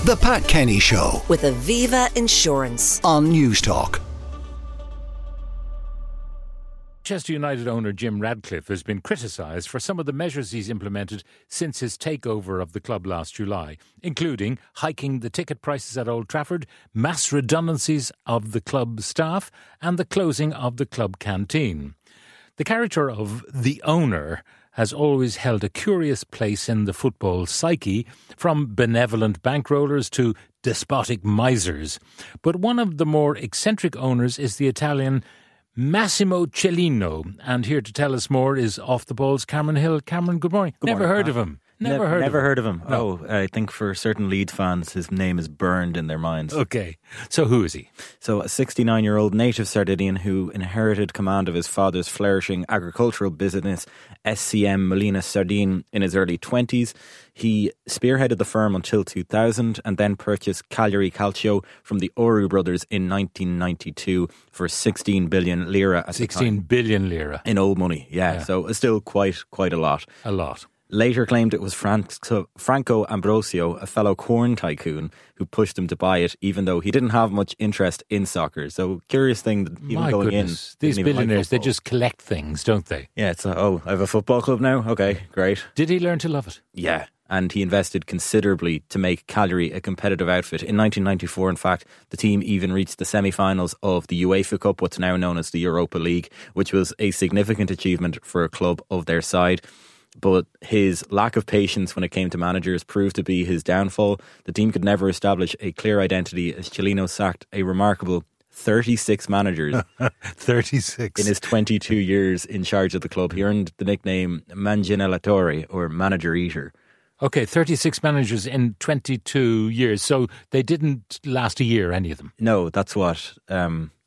The Pat Kenny Show with Aviva Insurance on Newstalk. Manchester United owner Jim Radcliffe has been criticised for some of the measures he's implemented since his takeover of the club last July, including hiking the ticket prices at Old Trafford, mass redundancies of the club staff and the closing of the club canteen. The character of the owner has always held a curious place in the football psyche, from benevolent bankrollers to despotic misers. But one of the more eccentric owners is the Italian Massimo Cellino, and here to tell us more is Off the Ball's Cameron Hill. Cameron, good morning. Never heard of him. Never heard of him. No. Oh, I think for certain Leeds fans, his name is burned in their minds. Okay, so who is he? So a 69-year-old native Sardinian who inherited command of his father's flourishing agricultural business, SCM Molina Sardine, in his early 20s. He spearheaded the firm until 2000 and then purchased Cagliari Calcio from the Oru brothers in 1992 for 16 billion lira at 16 billion lira. In old money, yeah. So it's still quite a lot. A lot. Later claimed it was Franco Ambrosio, a fellow corn tycoon, who pushed him to buy it, even though he didn't have much interest in soccer. So, curious thing that even My going goodness. in... These billionaires, they just collect things, don't they? Yeah, it's I have a football club now? Okay, great. Did he learn to love it? Yeah, and he invested considerably to make Cagliari a competitive outfit. In 1994, in fact, the team even reached the semi-finals of the UEFA Cup, what's now known as the Europa League, which was a significant achievement for a club of their side. But his lack of patience when it came to managers proved to be his downfall. The team could never establish a clear identity as Cellino sacked a remarkable 36 managers 36 in his 22 years in charge of the club. He earned the nickname Manganiellatore, or manager eater. Okay, 36 managers in 22 years. So they didn't last a year, any of them? No, that's what, a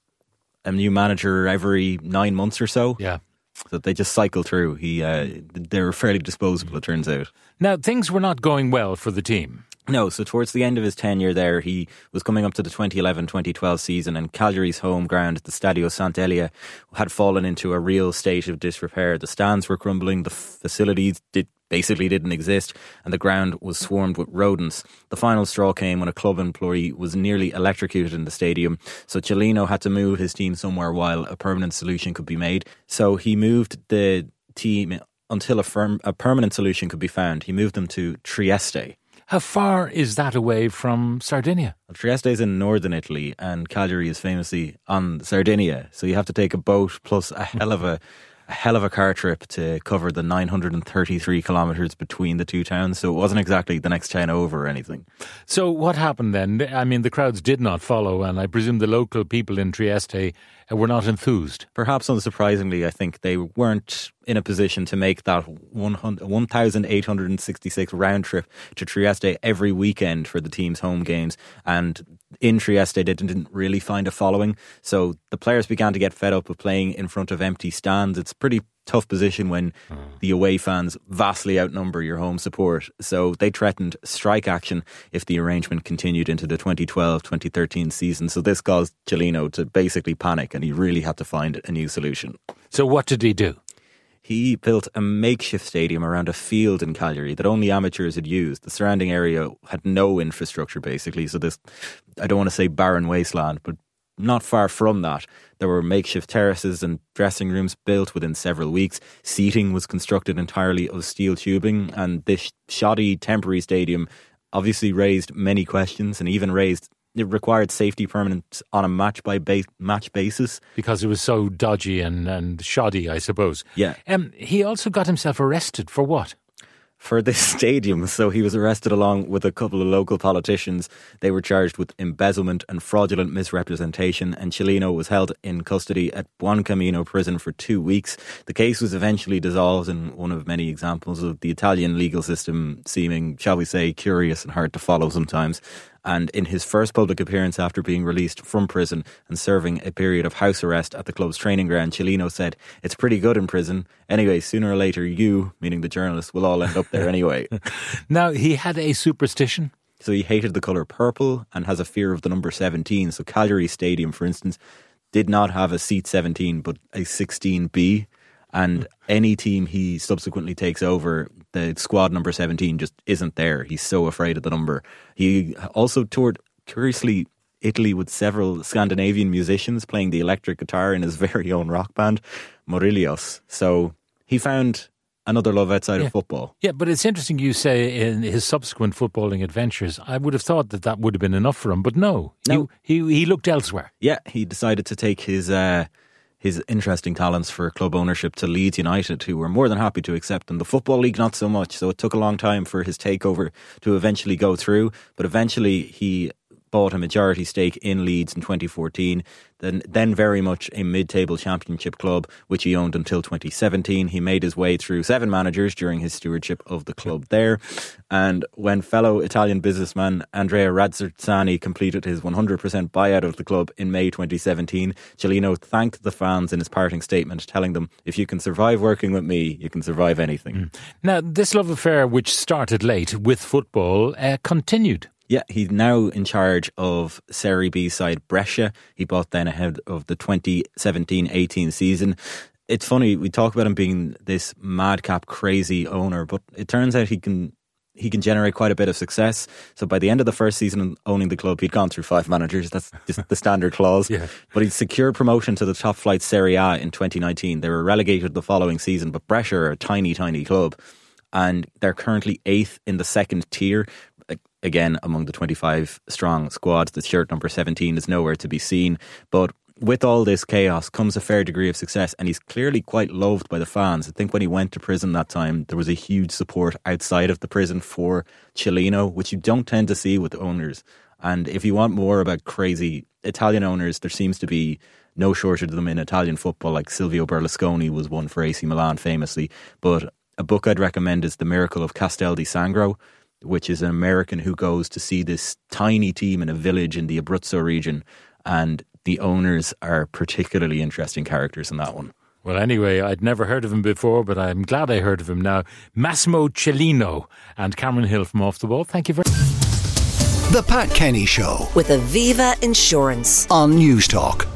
new manager every 9 months or so. Yeah. So they just cycle through. They were fairly disposable, it turns out. Now, things were not going well for the team. No, so towards the end of his tenure there, he was coming up to the 2011-2012 season, and Cagliari's home ground, the Stadio Sant'Elia, had fallen into a real state of disrepair. The stands were crumbling, the facilities basically didn't exist, and the ground was swarmed with rodents. The final straw came when a club employee was nearly electrocuted in the stadium, so Cellino had to move his team somewhere while a permanent solution could be made. So he moved the team until a permanent solution could be found. He moved them to Trieste. How far is that away from Sardinia? Well, Trieste is in northern Italy, and Cagliari is famously on Sardinia. So you have to take a boat plus a hell of a car trip to cover the 933 kilometres between the two towns. So it wasn't exactly the next town over or anything. So what happened then? I mean, the crowds did not follow, and I presume the local people in Trieste were not enthused. Perhaps unsurprisingly, I think they weren't in a position to make that 1,866 round trip to Trieste every weekend for the team's home games. And in Trieste, they didn't really find a following. So the players began to get fed up of playing in front of empty stands. It's a pretty tough position when the away fans vastly outnumber your home support. So they threatened strike action if the arrangement continued into the 2012-2013 season. So this caused Cellino to basically panic, and he really had to find a new solution. So what did he do? He built a makeshift stadium around a field in Cagliari that only amateurs had used. The surrounding area had no infrastructure, basically. So this, I don't want to say barren wasteland, but not far from that. There were makeshift terraces and dressing rooms built within several weeks. Seating was constructed entirely of steel tubing, and this shoddy temporary stadium obviously raised many questions, and even it required safety permits on a match basis. Because it was so dodgy and shoddy, I suppose. Yeah. He also got himself arrested for what? For this stadium. So he was arrested along with a couple of local politicians. They were charged with embezzlement and fraudulent misrepresentation, and Cellino was held in custody at Buoncamino prison for 2 weeks. The case was eventually dissolved in one of many examples of the Italian legal system seeming, shall we say, curious and hard to follow sometimes. And in his first public appearance after being released from prison and serving a period of house arrest at the club's training ground, Cellino said, "It's pretty good in prison. Anyway, sooner or later you," meaning the journalists, "will all end up there anyway." Now, he had a superstition. So he hated the colour purple and has a fear of the number 17. So Cagliari Stadium, for instance, did not have a seat 17 but a 16B. And any team he subsequently takes over, the squad number 17 just isn't there. He's so afraid of the number. He also toured, curiously, Italy with several Scandinavian musicians playing the electric guitar in his very own rock band, Morillos. So he found another love outside of football. Yeah, but it's interesting you say in his subsequent footballing adventures. I would have thought that would have been enough for him, but no. He looked elsewhere. Yeah, he decided to take his interesting talents for club ownership to Leeds United, who were more than happy to accept him. The Football League, not so much. So it took a long time for his takeover to eventually go through. But eventually he bought a majority stake in Leeds in 2014, then very much a mid-table championship club, which he owned until 2017. He made his way through 7 managers during his stewardship of the club there. And when fellow Italian businessman Andrea Razzazzani completed his 100% buyout of the club in May 2017, Cellino thanked the fans in his parting statement, telling them, if you can survive working with me, you can survive anything. Now, this love affair, which started late with football, continued. Yeah, he's now in charge of Serie B side Brescia. He bought then ahead of the 2017-18 season. It's funny, we talk about him being this madcap, crazy owner, but it turns out he can generate quite a bit of success. So by the end of the first season owning the club, he'd gone through 5 managers. That's just the standard clause. Yeah. But he'd secured promotion to the top flight Serie A in 2019. They were relegated the following season, but Brescia are a tiny, tiny club. And they're currently 8th in the second tier. Again, among the 25 strong squads, the shirt number 17 is nowhere to be seen. But with all this chaos comes a fair degree of success, and he's clearly quite loved by the fans. I think when he went to prison that time, there was a huge support outside of the prison for Cellino, which you don't tend to see with owners. And if you want more about crazy Italian owners, there seems to be no shortage of them in Italian football, like Silvio Berlusconi was one for AC Milan famously. But a book I'd recommend is The Miracle of Castel di Sangro, which is an American who goes to see this tiny team in a village in the Abruzzo region, and the owners are particularly interesting characters in that one. Well, anyway, I'd never heard of him before, but I'm glad I heard of him now. Massimo Cellino and Cameron Hill from Off the Ball. Thank you very much. The Pat Kenny Show with Aviva Insurance on News Talk.